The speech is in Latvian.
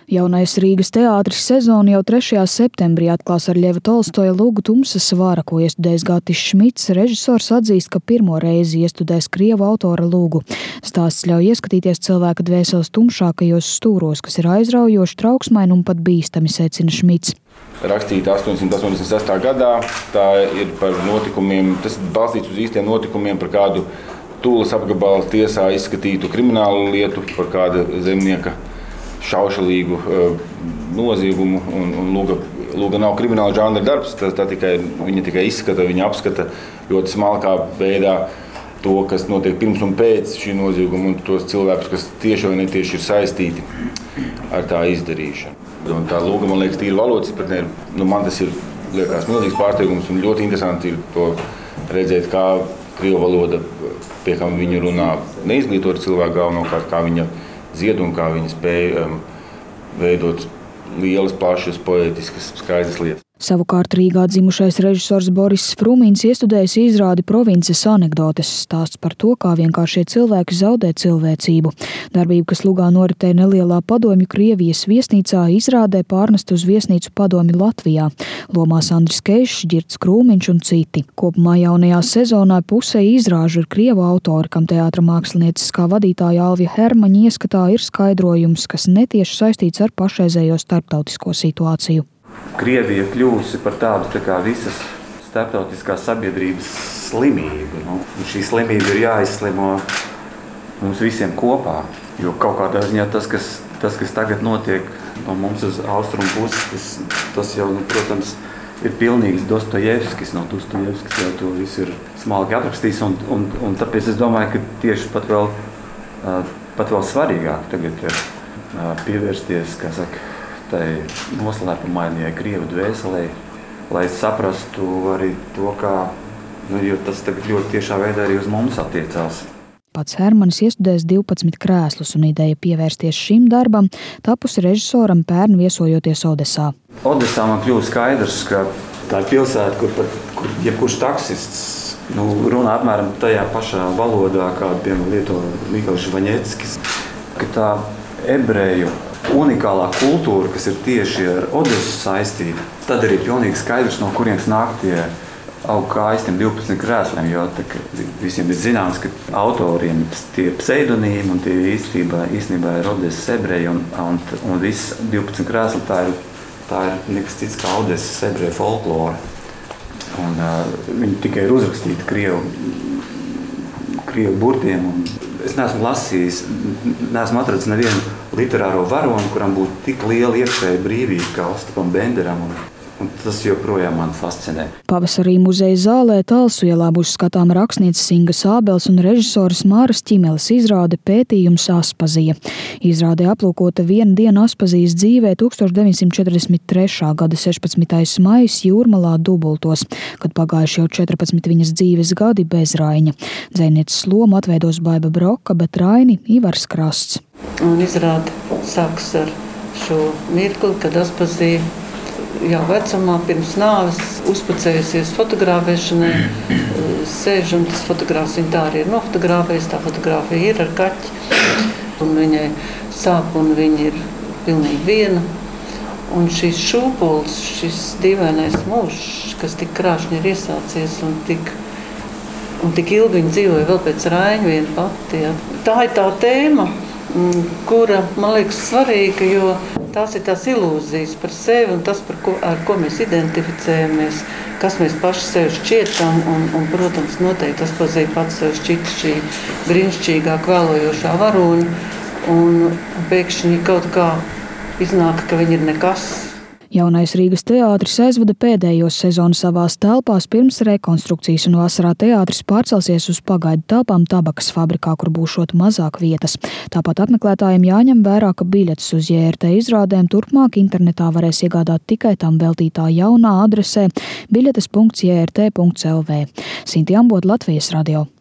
Jaunais Rīgas teātris sezonu jau 3. septembrī atklās ar Ļeva Tolstoja Lūgu Tumsas vara, ko iestudējis Gatis Šmits. Režisors atzīst, ka pirmo reizi iestudēs krievu autora Lūgu. Stāsts ļauj ieskatīties cilvēka dvēseles tumšākajos stūros, kas ir aizraujoši, trauksmaini un pat bīstami, secina Šmits. Rakstīta 886. gadā, tā ir par notikumiem, tas ir balstīts uz īstiem notikumiem, par kādu Tūles apgabala tiesā izskatītu kriminālu lietu, par kāda zemnieka šaušalīgu noziegumu, un Lūga nav krimināla žanra darbs, viņa tikai izskata, viņa apskata ļoti smalkā veidā to, kas notiek pirms un pēc šī nozieguma, un tos cilvēkus, kas tieši vai netieši ir saistīti ar tā izdarīšanu. Un tā Lūga, man liekas, tīri valodas izpratnē, man tas ir liekas milzīgs pārsteigums, un ļoti interesanti ir to redzēt, kā krievu valoda, pie kā viņu runā neizglītoti cilvēki galvenokārt, kā viņa zied un kā viņi spēja veidot lielas, plašas, poētiskas, skaistas lietas. Savukārt Rīgā dzimušais režisors Boris Frumīns iestudējis izrādi Provinces anekdotes, stāsts par to, kā vienkāršie cilvēki zaudē cilvēcību. Darbība, kas Lugā noritēja nelielā padomju Krievijas viesnīcā, izrādē pārnest uz viesnīcu padomju Latvijā. Lomās Andris Keišs, Ģirds Krūmiņš un citi. Kopumā jaunajā sezonā pusē izrāžu ir krievu autori, kam teātra mākslinieciskā vadītāja Alvija Hermaņa ieskatā ir skaidrojums, kas netieši saistīts ar pašreizējo starptautisko situāciju. Krievija kļūsi par tādu kā visas starptautiskās sabiedrības slimību. Un šī slimība ir jāizslimo mums visiem kopā. Jo kaut kādā ziņā tas, kas tagad notiek no mums uz austrumu puses, tas jau, protams, ir pilnīgs Dostojevskis. No Dostojevskis jau to visu ir smalki aprakstījis. Un tāpēc es domāju, ka tieši pat vēl svarīgāk tagad ir pievērsties, kā saka, tai noslēpumainajai krievu dvēselē, lai saprastu arī to, kā, jo tas tagad ļoti tiešā veidā arī uz mums attiecās. Pats Hermanis iestudēs 12 krēslus, un ideja pievērsties šim darbam tapusi režisoram pērn viesojoties Odesā. Odesā man kļūst skaidrs, ka tā ir pilsēta, kur jebkurš taksists runā apmēram tajā pašā valodā, kādu piemēram lieto Mikls Žvaņeckis, ka tā ebreju unikālā kultūra, kas ir tieši ar Odesu saistīta, tad arī pilnīgi skaidrs, no kurienes nāk tie augu kājas tiem 12 krēsliem, jo visiem ir zināms, ka autoriem tie pseidonīmi un tie īstenībā ir Odesas ebreji un viss 12 krēsli tā ir nekas cits kā Odesas ebreju folklora. Un viņi tikai ir uzrakstīti krievu burtiem. Es neesmu lasījis, neesmu atradzis nevienu literāro varoni, kuram būtu tik liela iekšēja brīvība kā Ostapam Benderam, un tas joprojām man fascinē. Pavasarī muzeja zālē Talsu ielā būs skatām rakstnieces Ingas Ābels un režisoras Māras Ķimeles izrāde Pētījums Aspazija. Izrādē aplūkota viena diena Aspazijas dzīvē 1943. gada 16. maijs Jūrmalā Dubultos, kad pagājuši jau 14 viņas dzīves gadi bez Raiņa. Dzejnieces lomu atveidos Baiba Broka, bet Raini Ivars Krasts. Un izrāde sāks ar šo mirkli, kad Aspazija jau vecumā pirms nāves uzpucējusies fotografēšanai, sēž un tas fotogrāfs viņa tā arī ir nofotografējis, tā fotogrāfija ir ar kaķi, un viņai sāp un viņa ir pilnīgi viena. Un šīs šūpulis, šis dīvainais mūžs, kas tik krāšņi ir iesācies un tik ilgi viņa dzīvoja vēl pēc Raiņa viena pati. Ja. Tā ir tā tēma, kura, man liekas, svarīga, jo tās ir tās ilūzijas par sevi un tas, ar ko mēs identificējamies, kas mēs paši sev šķietam un protams, noteikti Aspazija pats sev šķita šī brīnišķīgā kvēlojošā varoņa un pēkšņi kaut kā iznāk, ka viņi ir nekas. Jaunais Rīgas teātris aizvada pēdējo sezonu savās telpās pirms rekonstrukcijas, un vasarā teātris pārcelsies uz pagaidu telpām Tabakas fabrikā, kur būšot mazāk vietas. Tāpat apmeklētājiem jāņem vērā, ka biļetes uz JRT izrādēm turpmāk internetā varēs iegādāt tikai tam veltītā jaunā adresē biļetes.jrt.lv. Sinti Ambot, Latvijas radio.